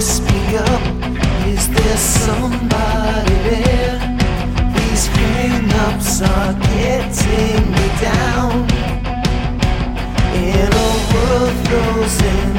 speak up. Is there somebody there? These hang-ups are getting me down. In a world frozen